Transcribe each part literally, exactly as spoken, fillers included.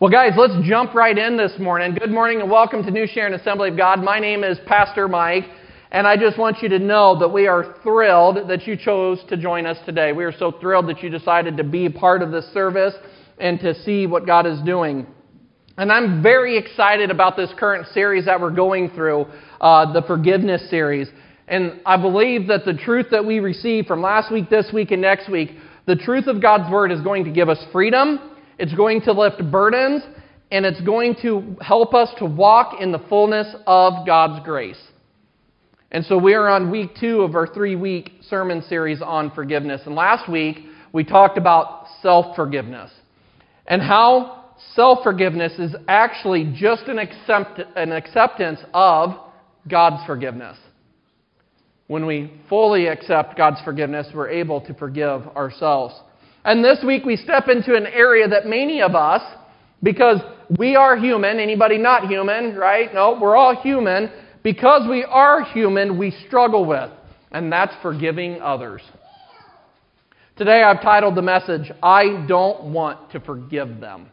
Well, guys, let's jump right in this morning. Good morning and welcome to New Sharon Assembly of God. My name is Pastor Mike, and I just want you to know that we are thrilled that you chose to join us today. We are so thrilled that you decided to be a part of this service and to see what God is doing. And I'm very excited about this current series that we're going through, uh, the Forgiveness series. And I believe that the truth that we received from last week, this week, and next week, the truth of God's Word is going to give us freedom. It's going to lift burdens, and it's going to help us to walk in the fullness of God's grace. And so we are on week two of our three-week sermon series on forgiveness. And last week, we talked about self-forgiveness and how self-forgiveness is actually just an, accept- an acceptance of God's forgiveness. When we fully accept God's forgiveness, we're able to forgive ourselves. And this week we step into an area that many of us, because we are human, anybody not human, right? No, we're all human. Because we are human, we struggle with, and that's forgiving others. Today I've titled the message, I Don't Want to Forgive Them.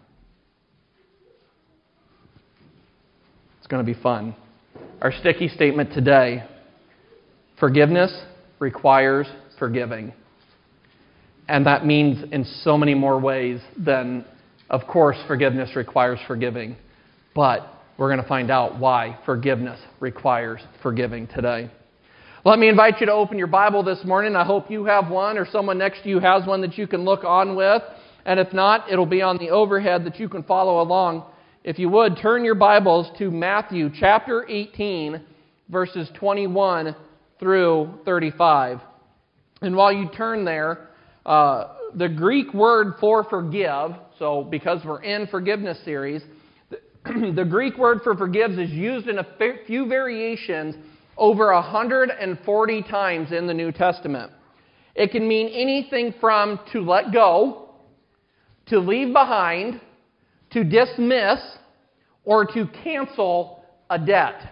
It's going to be fun. Our sticky statement today, forgiveness requires forgiving. And that means in so many more ways than, of course, forgiveness requires forgiving. But we're going to find out why forgiveness requires forgiving today. Let me invite you to open your Bible this morning. I hope you have one or someone next to you has one that you can look on with. And if not, it'll be on the overhead that you can follow along. If you would, turn your Bibles to Matthew chapter eighteen, verses twenty-one through thirty-five. And while you turn there, Uh, the Greek word for forgive, so because we're in forgiveness series, the, the Greek word for forgives is used in a few variations over one hundred forty times in the New Testament. It can mean anything from to let go, to leave behind, to dismiss, or to cancel a debt.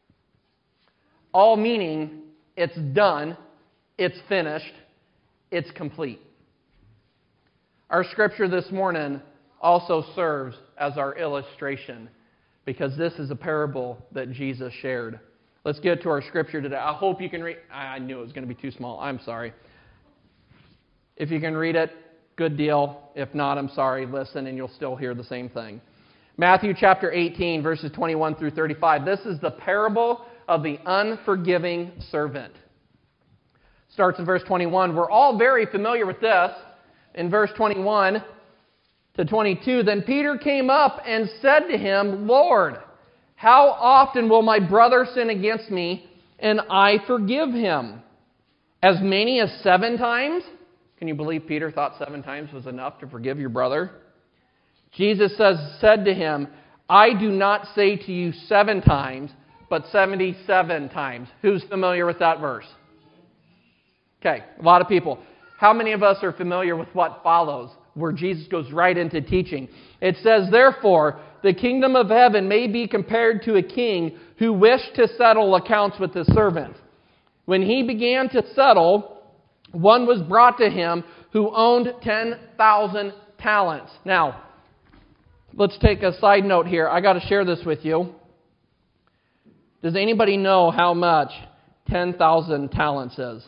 All meaning it's done, it's finished, it's complete. Our scripture this morning also serves as our illustration because this is a parable that Jesus shared. Let's get to our scripture today. I hope you can read. I knew it was going to be too small. I'm sorry. If you can read it, good deal. If not, I'm sorry. Listen and you'll still hear the same thing. Matthew chapter eighteen, verses twenty-one through thirty-five. This is the parable of the unforgiving servant. Starts in verse twenty-one. We're all very familiar with this. In verse twenty-one to twenty-two, then Peter came up and said to him, Lord, how often will my brother sin against me and I forgive him? As many as seven times? Can you believe Peter thought seven times was enough to forgive your brother? Jesus says, said to him, I do not say to you seven times, but seventy-seven times. Who's familiar with that verse? Okay, a lot of people. How many of us are familiar with what follows, where Jesus goes right into teaching? It says, therefore, the kingdom of heaven may be compared to a king who wished to settle accounts with his servants. When he began to settle, one was brought to him who owned ten thousand talents. Now, let's take a side note here. I got to share this with you. Does anybody know how much ten thousand talents is?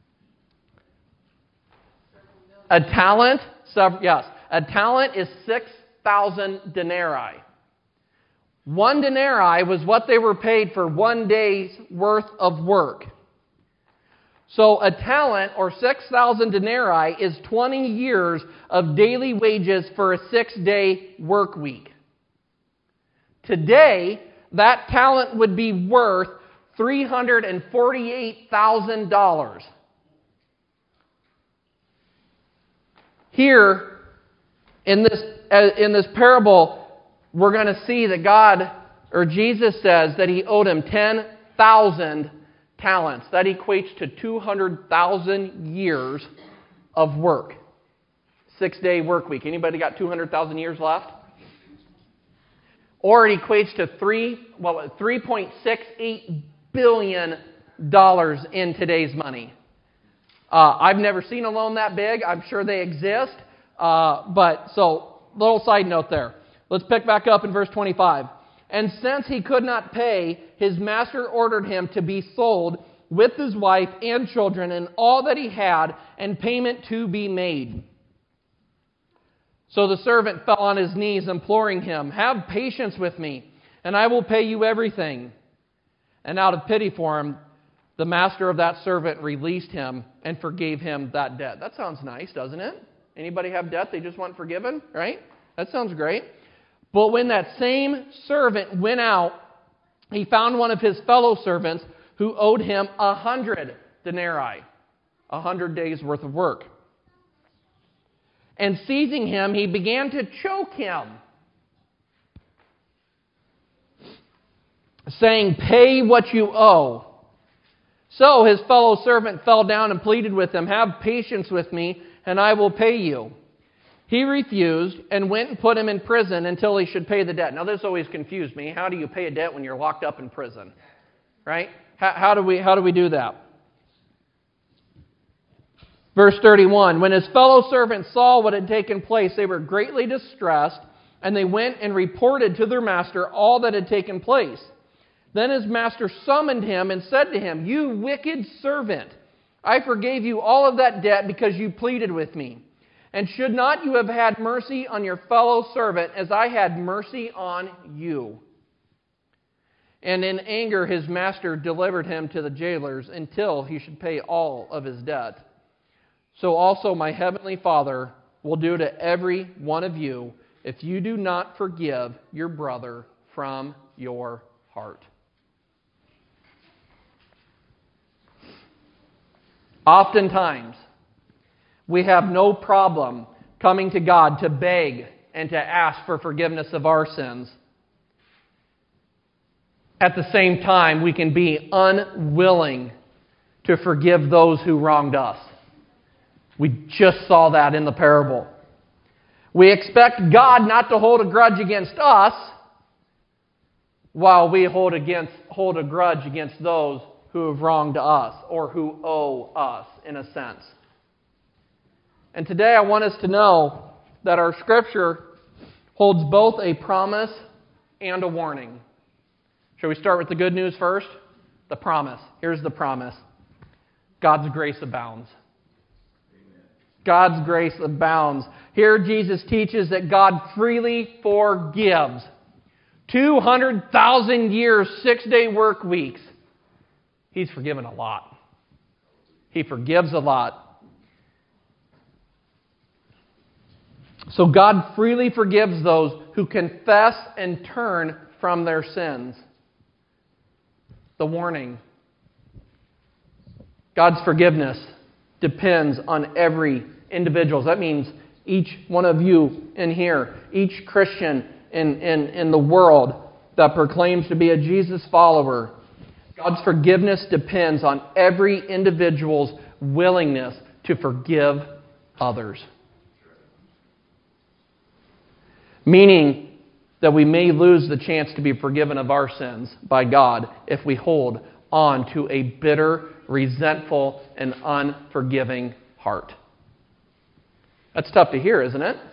A talent, yes, a talent is six thousand denarii. One denarii was what they were paid for one day's worth of work. So a talent, or six thousand denarii, is twenty years of daily wages for a six-day work week. Today, that talent would be worth three hundred forty-eight thousand dollars. Here, in this in this parable, we're going to see that God, or Jesus says that he owed him ten thousand talents. That equates to two hundred thousand years of work. Six-day work week. Anybody got two hundred thousand years left? Or it equates to three, well, three point six eight billion dollars in today's money. Uh, I've never seen a loan that big. I'm sure they exist. Uh, but so, little side note there. Let's pick back up in verse twenty-five. And since he could not pay, his master ordered him to be sold with his wife and children and all that he had, and payment to be made. So the servant fell on his knees, imploring him, "Have patience with me, and I will pay you everything." And out of pity for him, the master of that servant released him and forgave him that debt. That sounds nice, doesn't it? Anybody have debt they just want forgiven, right? That sounds great. But when that same servant went out, he found one of his fellow servants who owed him a hundred denarii, a hundred days' worth of work. And seizing him, he began to choke him, saying, "Pay what you owe." So his fellow servant fell down and pleaded with him, "Have patience with me, and I will pay you." He refused and went and put him in prison until he should pay the debt. Now, this always confused me. How do you pay a debt when you're locked up in prison? Right? How, how do we how do we do that? Verse thirty-one, when his fellow servants saw what had taken place, they were greatly distressed, and they went and reported to their master all that had taken place. Then his master summoned him and said to him, "You wicked servant, I forgave you all of that debt because you pleaded with me. And should not you have had mercy on your fellow servant as I had mercy on you?" And in anger his master delivered him to the jailers until he should pay all of his debt. So also my heavenly Father will do to every one of you if you do not forgive your brother from your heart. Oftentimes, we have no problem coming to God to beg and to ask for forgiveness of our sins. At the same time, we can be unwilling to forgive those who wronged us. We just saw that in the parable. We expect God not to hold a grudge against us, while we hold against hold a grudge against those who have wronged us or who owe us, in a sense. And today I want us to know that our Scripture holds both a promise and a warning. Shall we start with the good news first? The promise. Here's the promise. God's grace abounds. God's grace abounds. Here Jesus teaches that God freely forgives. two hundred thousand years, six-day work weeks. He's forgiven a lot. He forgives a lot. So God freely forgives those who confess and turn from their sins. The warning. God's forgiveness depends on every individual. That means each one of you in here, each Christian in, in, in the world that proclaims to be a Jesus follower. God's forgiveness depends on every individual's willingness to forgive others. Meaning that we may lose the chance to be forgiven of our sins by God if we hold on to a bitter, resentful, and unforgiving heart. That's tough to hear, isn't it?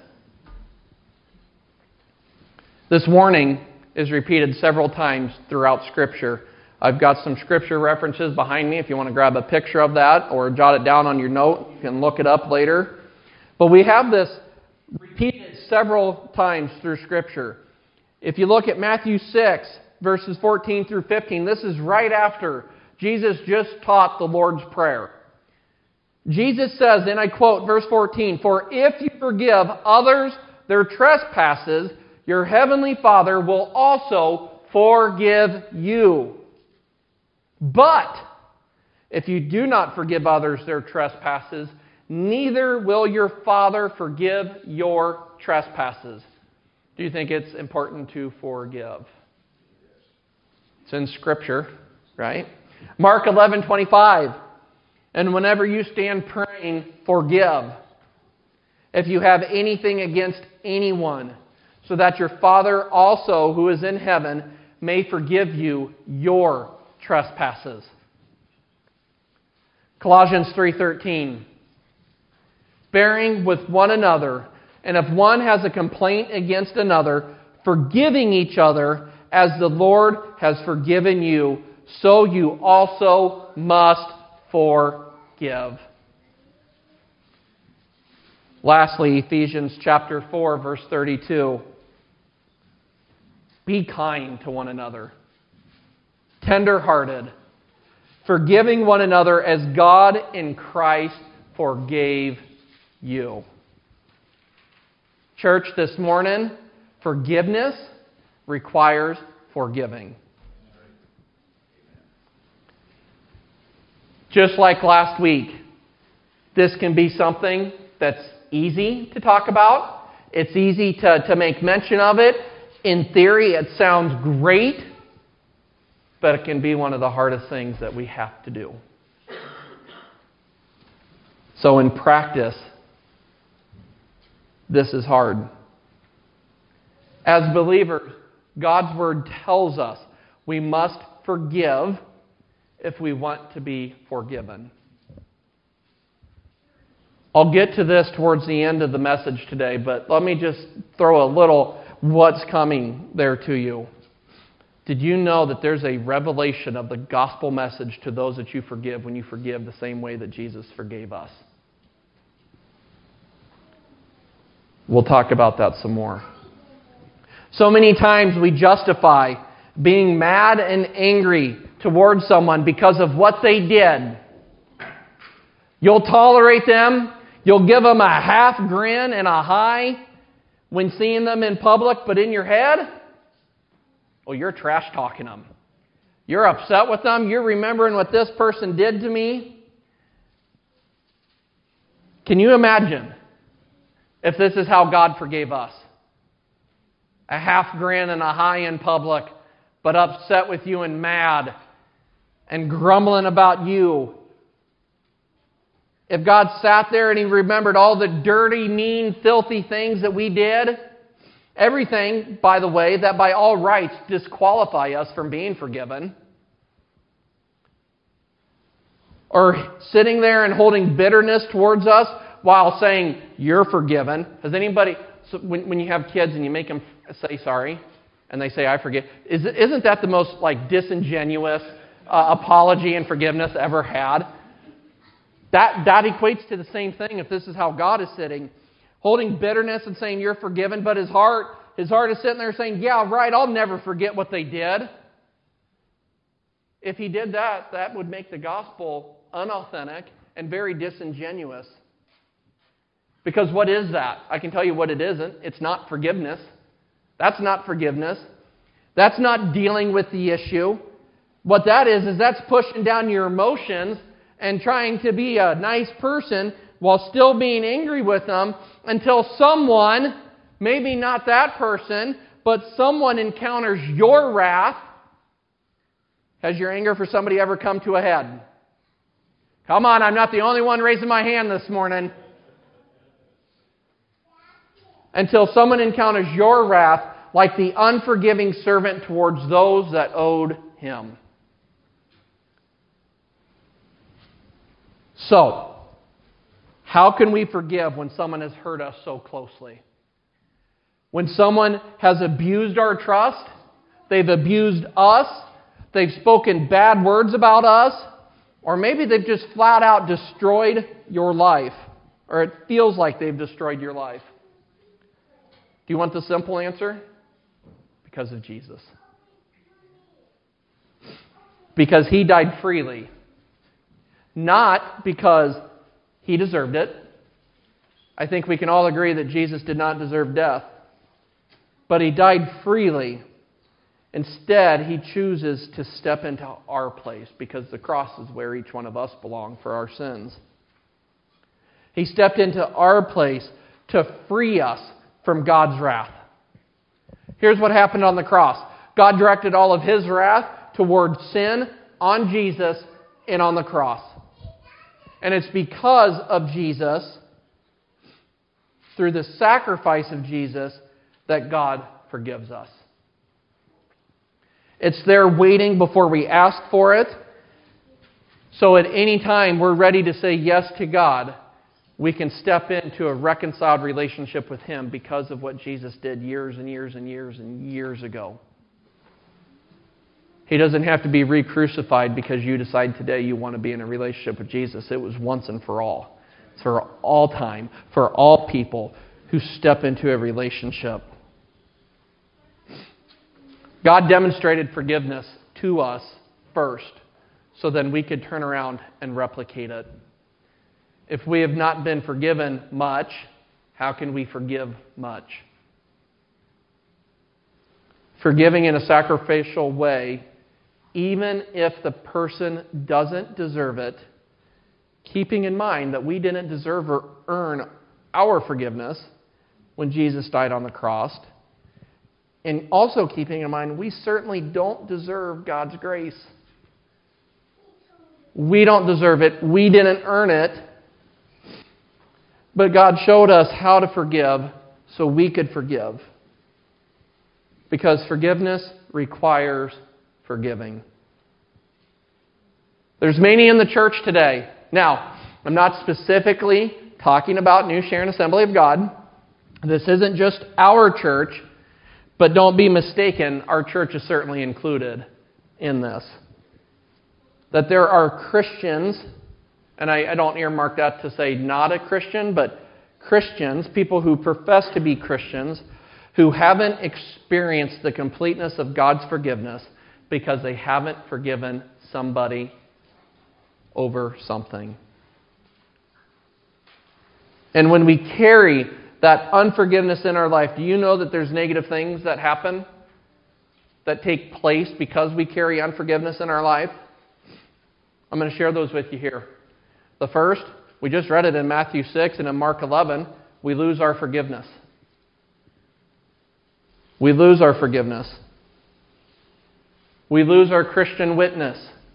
This warning is repeated several times throughout Scripture. I've got some Scripture references behind me if you want to grab a picture of that or jot it down on your note. You can look it up later. But we have this repeated several times through Scripture. If you look at Matthew six, verses fourteen through fifteen, this is right after Jesus just taught the Lord's Prayer. Jesus says, and I quote verse fourteen, "For if you forgive others their trespasses, your heavenly Father will also forgive you. But if you do not forgive others their trespasses, neither will your Father forgive your trespasses." Do you think it's important to forgive? It's in Scripture, right? Mark eleven twenty-five. "And whenever you stand praying, forgive, if you have anything against anyone, so that your Father also, who is in heaven, may forgive you your trespasses." Colossians three thirteen. "Bearing with one another, and if one has a complaint against another, forgiving each other as the Lord has forgiven you, so you also must forgive. Lastly, Ephesians chapter four, verse thirty-two. Be kind to one another, tender-hearted, forgiving one another as God in Christ forgave you. Church, this morning, forgiveness requires forgiving. Just like last week, this can be something that's easy to talk about. It's easy to, to make mention of it. In theory, it sounds great, but it can be one of the hardest things that we have to do. So in practice, this is hard. As believers, God's Word tells us we must forgive if we want to be forgiven. I'll get to this towards the end of the message today, but let me just throw a little what's coming there to you. Did you know that there's a revelation of the gospel message to those that you forgive when you forgive the same way that Jesus forgave us? We'll talk about that some more. So many times we justify being mad and angry towards someone because of what they did. You'll tolerate them. You'll give them a half grin and a hi when seeing them in public, but in your head, well, you're trash talking them. You're upset with them. You're remembering what this person did to me. Can you imagine if this is how God forgave us? A half grin and a hi in public, but upset with you and mad and grumbling about you. If God sat there and He remembered all the dirty, mean, filthy things that we did, everything, by the way, that by all rights disqualify us from being forgiven, or sitting there and holding bitterness towards us while saying, you're forgiven. Has anybody, so when, when you have kids and you make them say sorry, and they say, I forgive, is, isn't that the most like disingenuous uh, apology and forgiveness ever had? That, that equates to the same thing if this is how God is sitting, holding bitterness and saying you're forgiven, but his heart, his heart is sitting there saying, yeah, right, I'll never forget what they did. If he did that, that would make the gospel unauthentic and very disingenuous. Because what is that? I can tell you what it isn't. It's not forgiveness. That's not forgiveness. That's not dealing with the issue. What that is, is that's pushing down your emotions and trying to be a nice person while still being angry with them until someone, maybe not that person, but someone encounters your wrath. Has your anger for somebody ever come to a head? Come on, I'm not the only one raising my hand this morning. Until someone encounters your wrath like the unforgiving servant towards those that owed him. So, how can we forgive when someone has hurt us so closely? When someone has abused our trust, they've abused us, they've spoken bad words about us, or maybe they've just flat out destroyed your life, or it feels like they've destroyed your life. Do you want the simple answer? Because of Jesus. Because He died freely. Not because He deserved it. I think we can all agree that Jesus did not deserve death. But He died freely. Instead, He chooses to step into our place because the cross is where each one of us belong for our sins. He stepped into our place to free us from God's wrath. Here's what happened on the cross. God directed all of His wrath towards sin on Jesus and on the cross. And it's because of Jesus, through the sacrifice of Jesus, that God forgives us. It's there waiting before we ask for it. So at any time we're ready to say yes to God we can step into a reconciled relationship with Him because of what Jesus did years and years and years and years ago. He doesn't have to be re-crucified because you decide today you want to be in a relationship with Jesus. It was once and for all. It's for all time, for all people who step into a relationship. God demonstrated forgiveness to us first, so then we could turn around and replicate it. If we have not been forgiven much, how can we forgive much? Forgiving in a sacrificial way, even if the person doesn't deserve it, keeping in mind that we didn't deserve or earn our forgiveness when Jesus died on the cross, and also keeping in mind we certainly don't deserve God's grace. We don't deserve it. We didn't earn it. But God showed us how to forgive so we could forgive. Because forgiveness requires forgiving. There's many in the church today. Now, I'm not specifically talking about New Sharon Assembly of God. This isn't just our church, but don't be mistaken, our church is certainly included in this. That there are Christians, and I, I don't earmark that to say not a Christian, but Christians, people who profess to be Christians, who haven't experienced the completeness of God's forgiveness because they haven't forgiven somebody over something. And when we carry that unforgiveness in our life, do you know that there's negative things that happen that take place because we carry unforgiveness in our life? I'm going to share those with you here. The first, we just read it in Matthew six and in Mark eleven, we lose our forgiveness. We lose our forgiveness. We lose our Christian witness.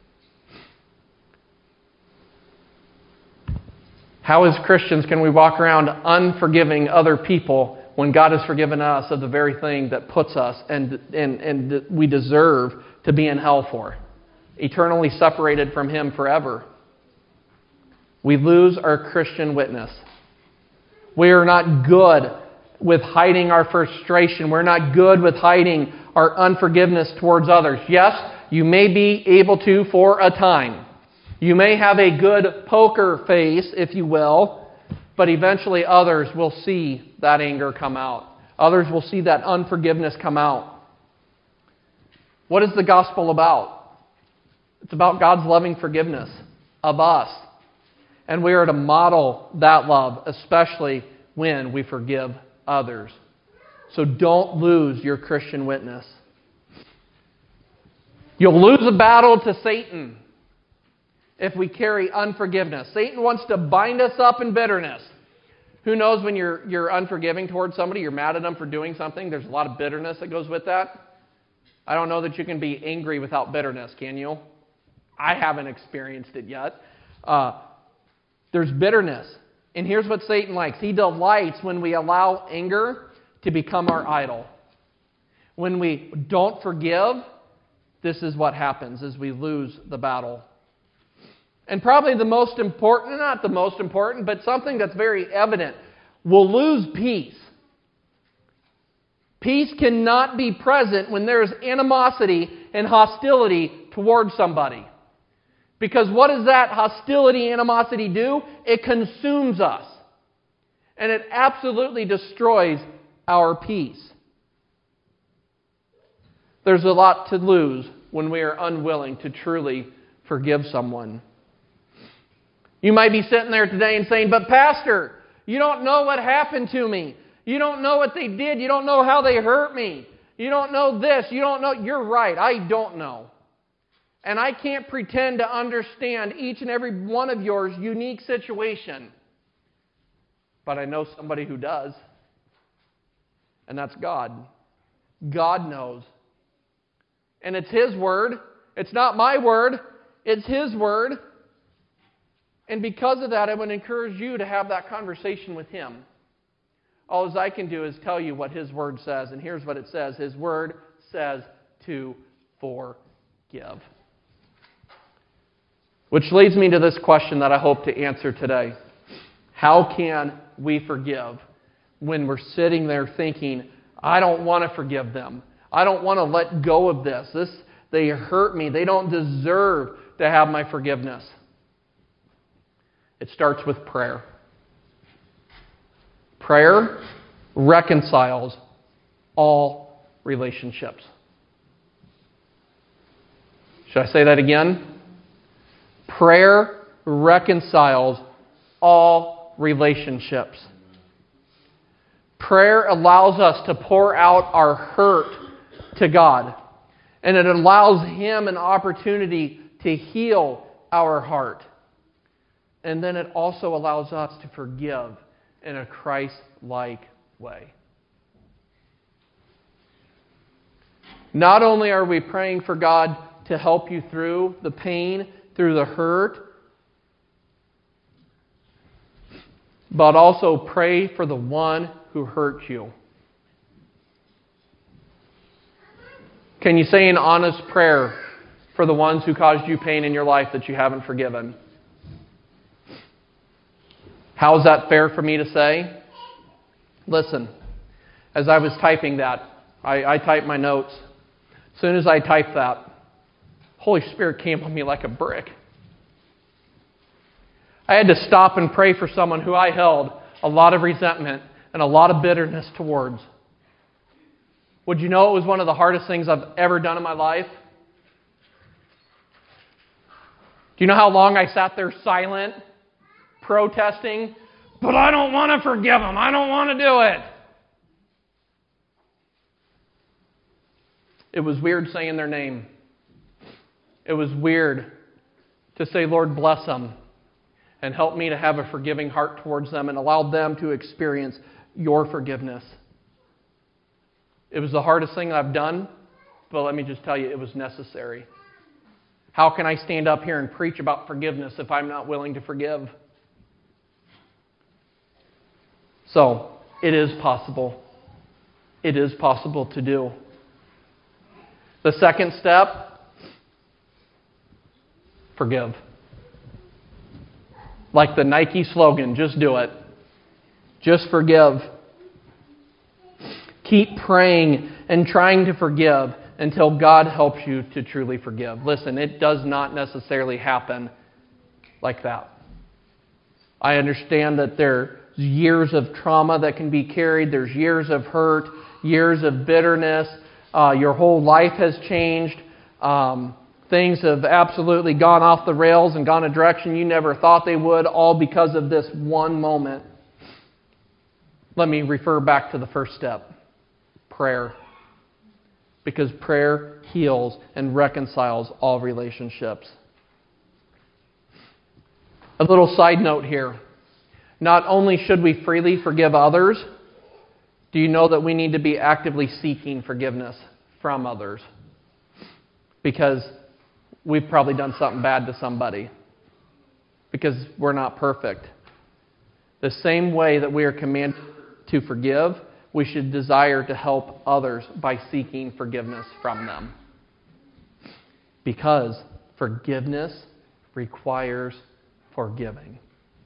How as Christians can we walk around unforgiving other people when God has forgiven us of the very thing that puts us and, and, and we deserve to be in hell for? Eternally separated from Him forever. We lose our Christian witness. We are not good with hiding our frustration. We're not good with hiding our unforgiveness towards others. Yes, you may be able to for a time. You may have a good poker face, if you will, but eventually others will see that anger come out. Others will see that unforgiveness come out. What is the gospel about? It's about God's loving forgiveness of us. And we are to model that love, especially when we forgive others. So don't lose your Christian witness. You'll lose a battle to Satan if we carry unforgiveness. Satan wants to bind us up in bitterness. Who knows when you're, you're unforgiving towards somebody, you're mad at them for doing something, there's a lot of bitterness that goes with that. I don't know that you can be angry without bitterness, can you? I haven't experienced it yet. Uh, there's bitterness. And here's what Satan likes. He delights when we allow anger to become our idol. When we don't forgive, this is what happens, is we lose the battle. And probably the most important, not the most important, but something that's very evident, we'll lose peace. Peace cannot be present when there is animosity and hostility towards somebody. Because what does that hostility, animosity do? It consumes us. And it absolutely destroys our peace. There's a lot to lose when we are unwilling to truly forgive someone. You might be sitting there today and saying, but Pastor, you don't know what happened to me. You don't know what they did. You don't know how they hurt me. You don't know this. You don't know. You're right. I don't know. And I can't pretend to understand each and every one of yours unique situation. But I know somebody who does. And that's God. God knows. And it's His word. It's not my word. It's His word. And because of that, I would encourage you to have that conversation with Him. All I can do is tell you what His word says. And here's what it says. His word says to forgive. Which leads me to this question that I hope to answer today. How can we forgive when we're sitting there thinking, I don't want to forgive them. I don't want to let go of this. This they hurt me. They don't deserve to have my forgiveness. It starts with prayer. Prayer reconciles all relationships. Should I say that again? Prayer reconciles all relationships. Prayer allows us to pour out our hurt to God. And it allows Him an opportunity to heal our heart. And then it also allows us to forgive in a Christ-like way. Not only are we praying for God to help you through the pain, through the hurt, but also pray for the one who hurt you. Can you say an honest prayer for the ones who caused you pain in your life that you haven't forgiven? How is that fair for me to say? Listen, as I was typing that, I, I typed my notes. As soon as I typed that, Holy Spirit came on me like a brick. I had to stop and pray for someone who I held a lot of resentment and a lot of bitterness towards. Would you know it was one of the hardest things I've ever done in my life? Do you know how long I sat there silent, protesting? But I don't want to forgive them. I don't want to do it. It was weird saying their name. It was weird to say, Lord, bless them and help me to have a forgiving heart towards them and allow them to experience your forgiveness. It was the hardest thing I've done, but let me just tell you, it was necessary. How can I stand up here and preach about forgiveness if I'm not willing to forgive? So, it is possible. It is possible to do. The second step, forgive. Like the Nike slogan, just do it. Just forgive. Keep praying and trying to forgive until God helps you to truly forgive. Listen, it does not necessarily happen like that. I understand that there's years of trauma that can be carried. There's years of hurt, years of bitterness. Uh, your whole life has changed. Um, things have absolutely gone off the rails and gone a direction you never thought they would, all because of this one moment. Let me refer back to the first step. Prayer. Because prayer heals and reconciles all relationships. A little side note here. Not only should we freely forgive others, do you know that we need to be actively seeking forgiveness from others? Because we've probably done something bad to somebody. Because we're not perfect. The same way that we are commanded to forgive, we should desire to help others by seeking forgiveness from them. Because forgiveness requires forgiving.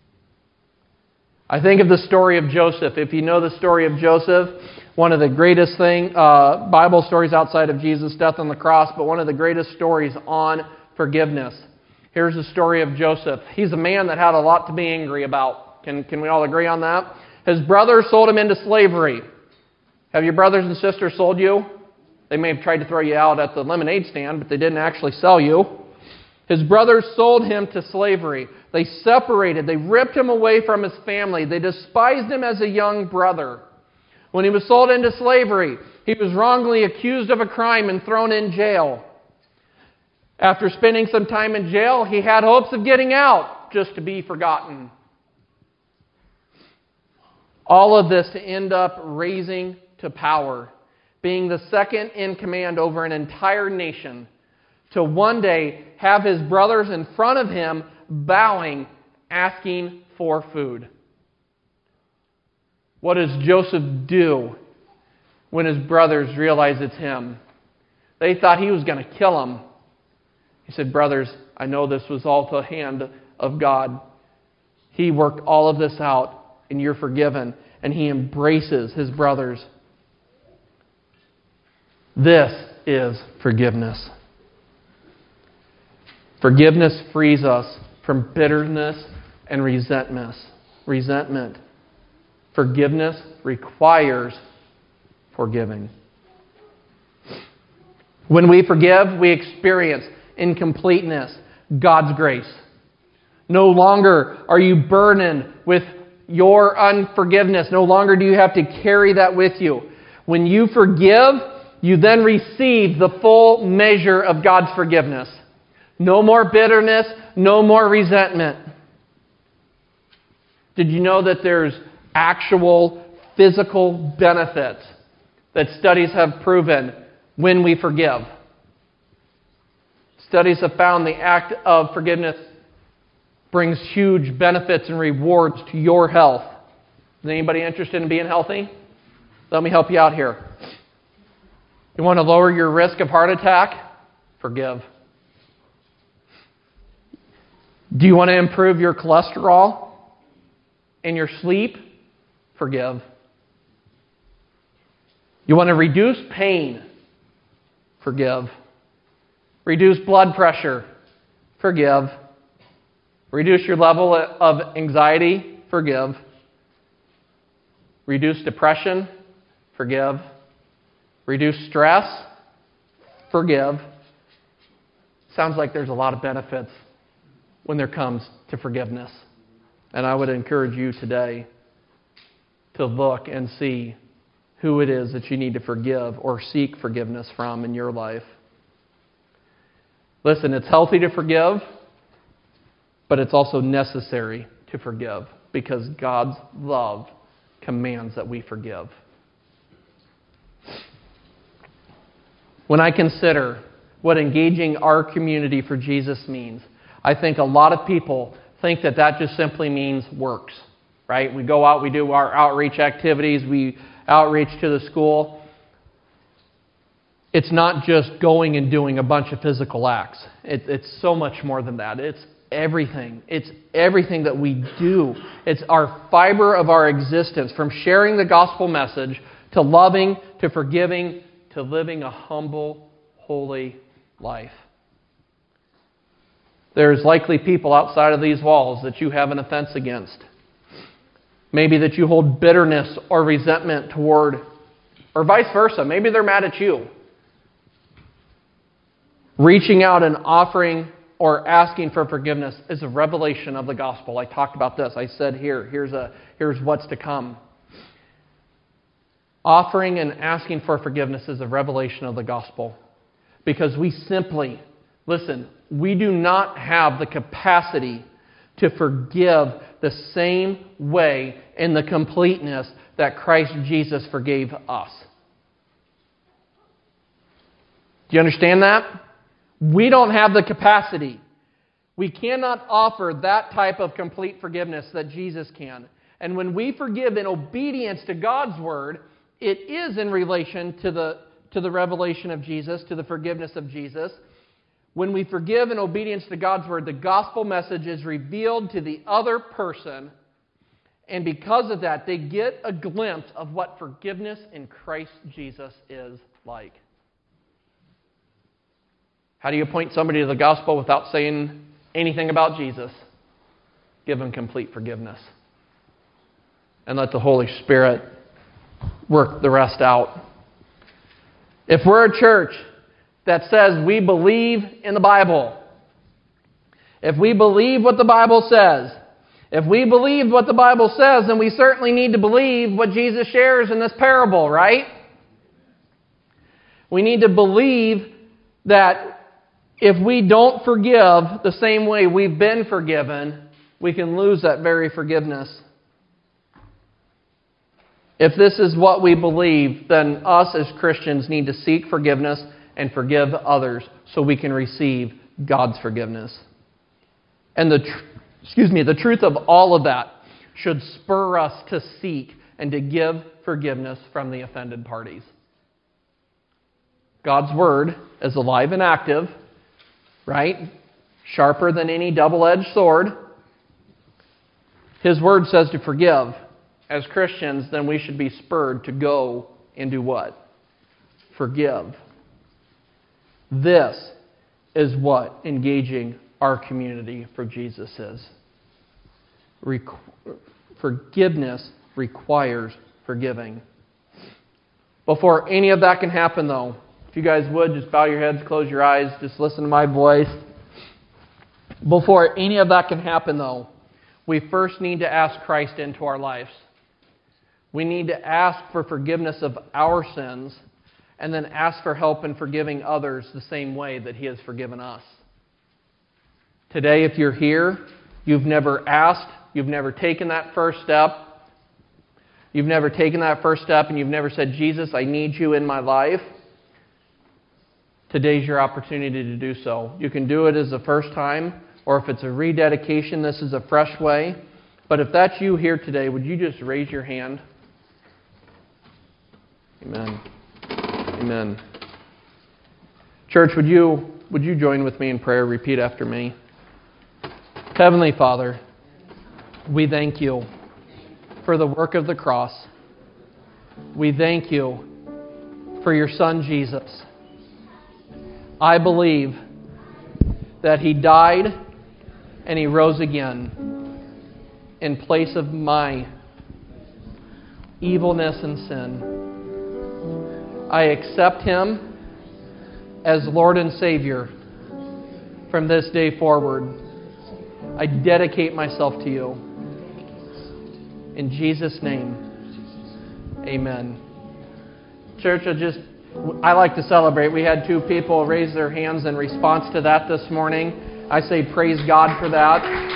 I think of the story of Joseph. If you know the story of Joseph, one of the greatest thing, uh, Bible stories outside of Jesus' death on the cross, but one of the greatest stories on forgiveness. Here's the story of Joseph. He's a man that had a lot to be angry about. Can, can we all agree on that? His brothers sold him into slavery. Have your brothers and sisters sold you? They may have tried to throw you out at the lemonade stand, but they didn't actually sell you. His brothers sold him to slavery. They separated. They ripped him away from his family. They despised him as a young brother. When he was sold into slavery, he was wrongly accused of a crime and thrown in jail. After spending some time in jail, he had hopes of getting out, just to be forgotten. All of this to end up raising to power, being the second in command over an entire nation, to one day have his brothers in front of him bowing, asking for food. What does Joseph do when his brothers realize it's him? They thought he was going to kill him. He said, brothers, I know this was all the hand of God. He worked all of this out, and you're forgiven. And He embraces His brothers. This is forgiveness. Forgiveness frees us from bitterness and resentment. Resentment. Forgiveness requires forgiving. When we forgive, we experience incompleteness, God's grace. No longer are you burdened with your unforgiveness. No longer do you have to carry that with you. When you forgive, you then receive the full measure of God's forgiveness. No more bitterness, no more resentment. Did you know that there's actual physical benefits that studies have proven when we forgive? Studies have found the act of forgiveness brings huge benefits and rewards to your health. Is anybody interested in being healthy? Let me help you out here. You want to lower your risk of heart attack? Forgive. Do you want to improve your cholesterol and your sleep? Forgive. You want to reduce pain? Forgive. Reduce blood pressure? Forgive. Reduce your level of anxiety? Forgive. Reduce depression? Forgive. Reduce stress? Forgive. Sounds like there's a lot of benefits when there comes to forgiveness. And I would encourage you today to look and see who it is that you need to forgive or seek forgiveness from in your life. Listen, it's healthy to forgive, but it's also necessary to forgive because God's love commands that we forgive. When I consider what engaging our community for Jesus means, I think a lot of people think that that just simply means works, right? We go out, we do our outreach activities, we outreach to the school. It's not just going and doing a bunch of physical acts. It, it's so much more than that. It's everything. It's everything that we do. It's our fiber of our existence, from sharing the gospel message to loving, to forgiving, to living a humble, holy life. There's likely people outside of these walls that you have an offense against. Maybe that you hold bitterness or resentment toward, or vice versa. Maybe they're mad at you. Reaching out and offering or asking for forgiveness is a revelation of the gospel. I talked about this. I said here, here's a here's what's to come. Offering and asking for forgiveness is a revelation of the gospel. Because we simply, listen, we do not have the capacity to forgive the same way in the completeness that Christ Jesus forgave us. Do you understand that? We don't have the capacity. We cannot offer that type of complete forgiveness that Jesus can. And when we forgive in obedience to God's word, it is in relation to the, to the revelation of Jesus, to the forgiveness of Jesus. When we forgive in obedience to God's word, the gospel message is revealed to the other person. And because of that, they get a glimpse of what forgiveness in Christ Jesus is like. How do you point somebody to the gospel without saying anything about Jesus? Give them complete forgiveness. And let the Holy Spirit work the rest out. If we're a church that says we believe in the Bible, if we believe what the Bible says, if we believe what the Bible says, then we certainly need to believe what Jesus shares in this parable, right? We need to believe that if we don't forgive the same way we've been forgiven, we can lose that very forgiveness. If this is what we believe, then us as Christians need to seek forgiveness and forgive others so we can receive God's forgiveness. And the tr- excuse me, the truth of all of that should spur us to seek and to give forgiveness from the offended parties. God's word is alive and active, right? Sharper than any double-edged sword. His Word says to forgive. As Christians, then we should be spurred to go and do what? Forgive. This is what engaging our community for Jesus is. Requ- forgiveness requires forgiving. Before any of that can happen, though, if you guys would, just bow your heads, close your eyes, just listen to my voice. Before any of that can happen, though, we first need to ask Christ into our lives. We need to ask for forgiveness of our sins and then ask for help in forgiving others the same way that He has forgiven us. Today, if you're here, you've never asked, you've never taken that first step, you've never taken that first step and you've never said, Jesus, I need you in my life, today's your opportunity to do so. You can do it as a first time, or if it's a rededication, this is a fresh way. But if that's you here today, would you just raise your hand? Amen. Amen. Church, would you would you join with me in prayer? Repeat after me. Heavenly Father, we thank you for the work of the cross. We thank you for your Son, Jesus. I believe that He died and He rose again in place of my evilness and sin. I accept Him as Lord and Savior from this day forward. I dedicate myself to you. In Jesus' name, amen. Church, I just, I like to celebrate. We had two people raise their hands in response to that this morning. I say praise God for that.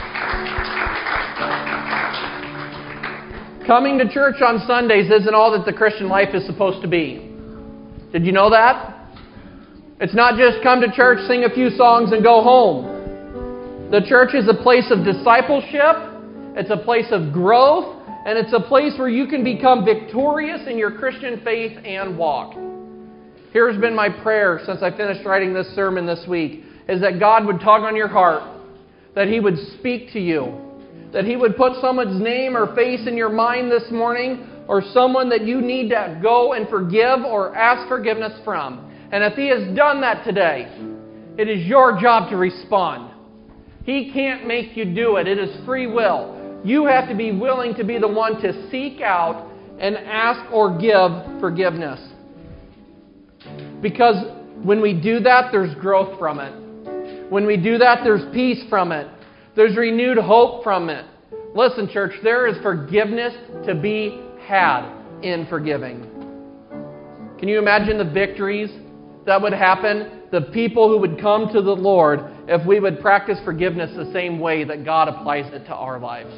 Coming to church on Sundays isn't all that the Christian life is supposed to be. Did you know that? It's not just come to church, sing a few songs, and go home. The church is a place of discipleship, it's a place of growth, and it's a place where you can become victorious in your Christian faith and walk. Here's been my prayer since I finished writing this sermon this week, is that God would tug on your heart, that He would speak to you, that He would put someone's name or face in your mind this morning, or someone that you need to go and forgive or ask forgiveness from. And if He has done that today, it is your job to respond. He can't make you do it. It is free will. You have to be willing to be the one to seek out and ask or give forgiveness. Because when we do that, there's growth from it. When we do that, there's peace from it. There's renewed hope from it. Listen, church, there is forgiveness to be had in forgiving. Can you imagine the victories that would happen? The people who would come to the Lord if we would practice forgiveness the same way that God applies it to our lives.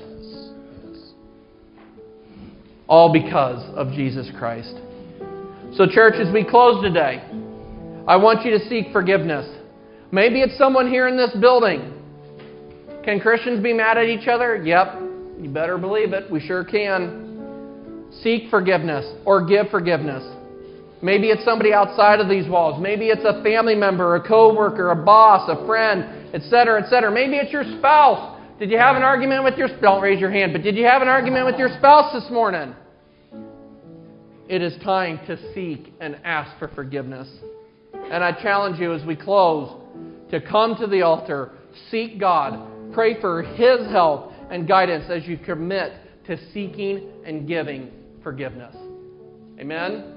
All because of Jesus Christ. So, church, as we close today, I want you to seek forgiveness. Maybe it's someone here in this building. Can Christians be mad at each other? Yep. You better believe it. We sure can. Seek forgiveness or give forgiveness. Maybe it's somebody outside of these walls. Maybe it's a family member, a co-worker, a boss, a friend, et cetera, et cetera. Maybe it's your spouse. Did you have an argument with your... Don't raise your hand, but did you have an argument with your spouse this morning? It is time to seek and ask for forgiveness. And I challenge you as we close to come to the altar, seek God, pray for His help and guidance as you commit to seeking and giving forgiveness. Amen?